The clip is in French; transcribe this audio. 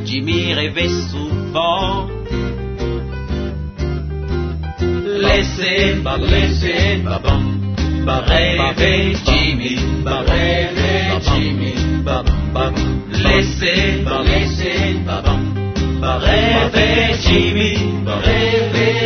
Jimmy rêvait souvent. Laissez, babam, rêver Jimmy, rêver Jimmy, babam, laissez, babam, rêver Jimmy, rêver